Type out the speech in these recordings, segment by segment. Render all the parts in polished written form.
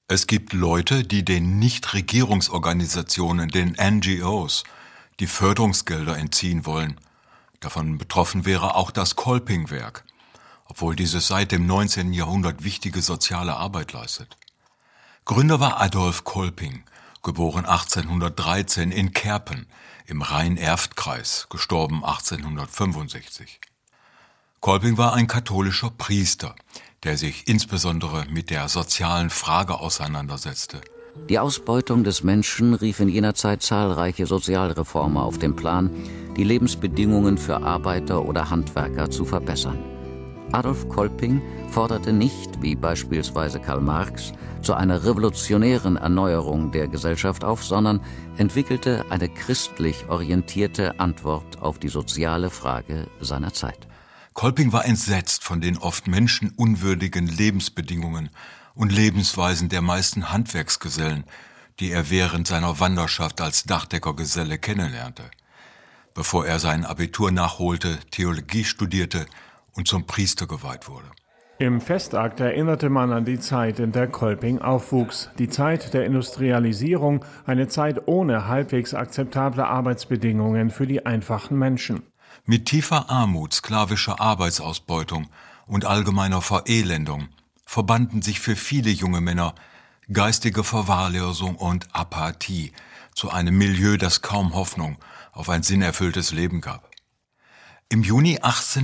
Es gibt Leute, die den Nichtregierungsorganisationen, den NGOs, die Förderungsgelder entziehen wollen. Davon betroffen wäre auch das Kolpingwerk, obwohl dieses seit dem 19. Jahrhundert wichtige soziale Arbeit leistet. Gründer war Adolf Kolping, geboren 1813 in Kerpen im Rhein-Erft-Kreis, gestorben 1865. Kolping war ein katholischer Priester, der sich insbesondere mit der sozialen Frage auseinandersetzte. Die Ausbeutung des Menschen rief in jener Zeit zahlreiche Sozialreformer auf den Plan, die Lebensbedingungen für Arbeiter oder Handwerker zu verbessern. Adolf Kolping forderte nicht, wie beispielsweise Karl Marx, zu einer revolutionären Erneuerung der Gesellschaft auf, sondern entwickelte eine christlich orientierte Antwort auf die soziale Frage seiner Zeit. Kolping war entsetzt von den oft menschenunwürdigen Lebensbedingungen und Lebensweisen der meisten Handwerksgesellen, die er während seiner Wanderschaft als Dachdeckergeselle kennenlernte, bevor er sein Abitur nachholte, Theologie studierte und zum Priester geweiht wurde. Im Festakt erinnerte man an die Zeit, in der Kolping aufwuchs. Die Zeit der Industrialisierung, eine Zeit ohne halbwegs akzeptable Arbeitsbedingungen für die einfachen Menschen. Mit tiefer Armut, sklavischer Arbeitsausbeutung und allgemeiner Verelendung verbanden sich für viele junge Männer geistige Verwahrlosung und Apathie zu einem Milieu, das kaum Hoffnung auf ein sinnerfülltes Leben gab. Im Juni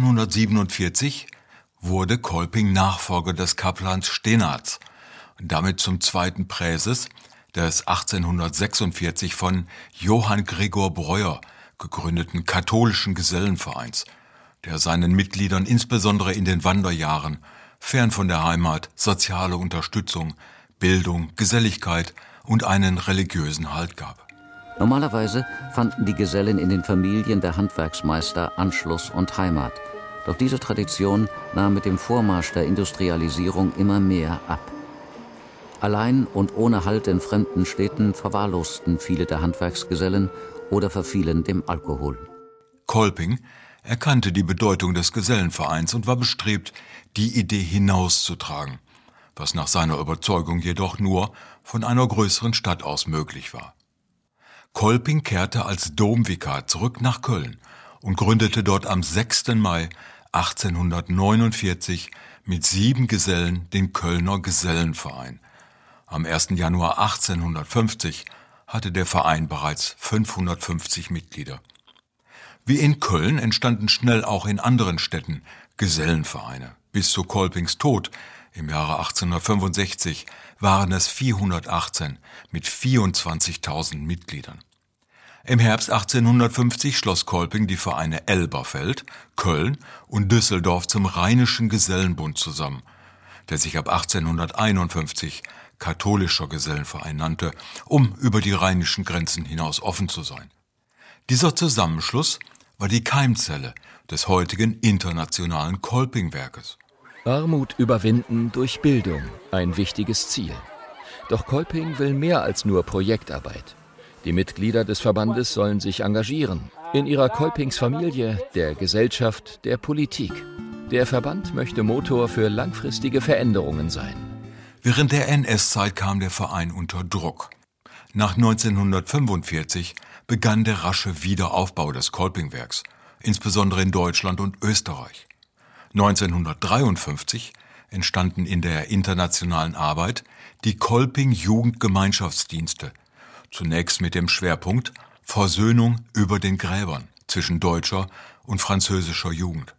1847 wurde Kolping Nachfolger des Kaplans Stenards und damit zum zweiten Präses des 1846 von Johann Gregor Breuer gegründeten katholischen Gesellenvereins, der seinen Mitgliedern insbesondere in den Wanderjahren fern von der Heimat soziale Unterstützung, Bildung, Geselligkeit und einen religiösen Halt gab. Normalerweise fanden die Gesellen in den Familien der Handwerksmeister Anschluss und Heimat. Doch diese Tradition nahm mit dem Vormarsch der Industrialisierung immer mehr ab. Allein und ohne Halt in fremden Städten verwahrlosten viele der Handwerksgesellen oder verfielen dem Alkohol. Kolping erkannte die Bedeutung des Gesellenvereins und war bestrebt, die Idee hinauszutragen, was nach seiner Überzeugung jedoch nur von einer größeren Stadt aus möglich war. Kolping kehrte als Domvikar zurück nach Köln und gründete dort am 6. Mai 1849 mit 7 Gesellen den Kölner Gesellenverein. Am 1. Januar 1850 hatte der Verein bereits 550 Mitglieder. Wie in Köln entstanden schnell auch in anderen Städten Gesellenvereine. Bis zu Kolpings Tod im Jahre 1865 waren es 418 mit 24.000 Mitgliedern. Im Herbst 1850 schloss Kolping die Vereine Elberfeld, Köln und Düsseldorf zum Rheinischen Gesellenbund zusammen, der sich ab 1851 Katholischer Gesellenverein nannte, um über die rheinischen Grenzen hinaus offen zu sein. Dieser Zusammenschluss war die Keimzelle des heutigen internationalen Kolpingwerkes. Armut überwinden durch Bildung, ein wichtiges Ziel. Doch Kolping will mehr als nur Projektarbeit. Die Mitglieder des Verbandes sollen sich engagieren, in ihrer Kolpingsfamilie, der Gesellschaft, der Politik. Der Verband möchte Motor für langfristige Veränderungen sein. Während der NS-Zeit kam der Verein unter Druck. Nach 1945 begann der rasche Wiederaufbau des Kolpingwerks, insbesondere in Deutschland und Österreich. 1953 entstanden in der internationalen Arbeit die Kolping-Jugendgemeinschaftsdienste, zunächst mit dem Schwerpunkt Versöhnung über den Gräbern zwischen deutscher und französischer Jugend.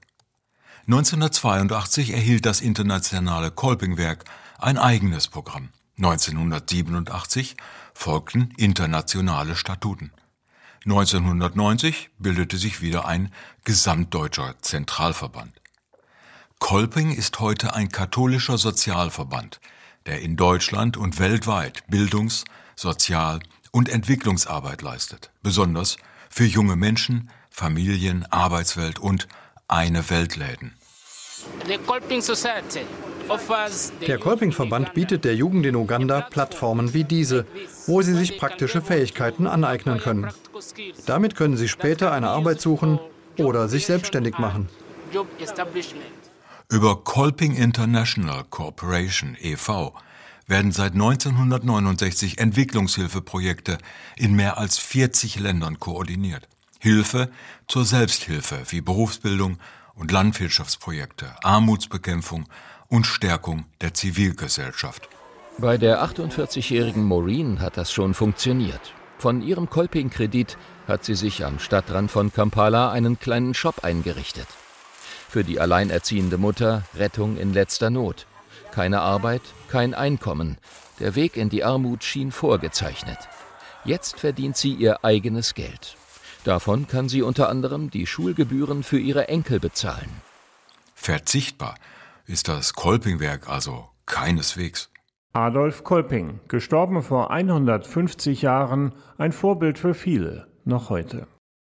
1982 erhielt das internationale Kolpingwerk ein eigenes Programm. 1987 folgten internationale Statuten. 1990 bildete sich wieder ein gesamtdeutscher Zentralverband. Kolping ist heute ein katholischer Sozialverband, der in Deutschland und weltweit Bildungs-, Sozial- und Entwicklungsarbeit leistet, besonders für junge Menschen, Familien, Arbeitswelt und eine Weltläden. Der Kolping-Verband bietet der Jugend in Uganda Plattformen wie diese, wo sie sich praktische Fähigkeiten aneignen können. Damit können sie später eine Arbeit suchen oder sich selbstständig machen. Über Kolping International Corporation e.V. werden seit 1969 Entwicklungshilfeprojekte in mehr als 40 Ländern koordiniert. Hilfe zur Selbsthilfe wie Berufsbildung und Landwirtschaftsprojekte, Armutsbekämpfung und Stärkung der Zivilgesellschaft. Bei der 48-jährigen Maureen hat das schon funktioniert. Von ihrem Kolping-Kredit hat sie sich am Stadtrand von Kampala einen kleinen Shop eingerichtet. Für die alleinerziehende Mutter Rettung in letzter Not. Keine Arbeit, kein Einkommen. Der Weg in die Armut schien vorgezeichnet. Jetzt verdient sie ihr eigenes Geld. Davon kann sie unter anderem die Schulgebühren für ihre Enkel bezahlen. Verzichtbar ist das Kolpingwerk also keineswegs. Adolf Kolping, gestorben vor 150 Jahren, ein Vorbild für viele, noch heute.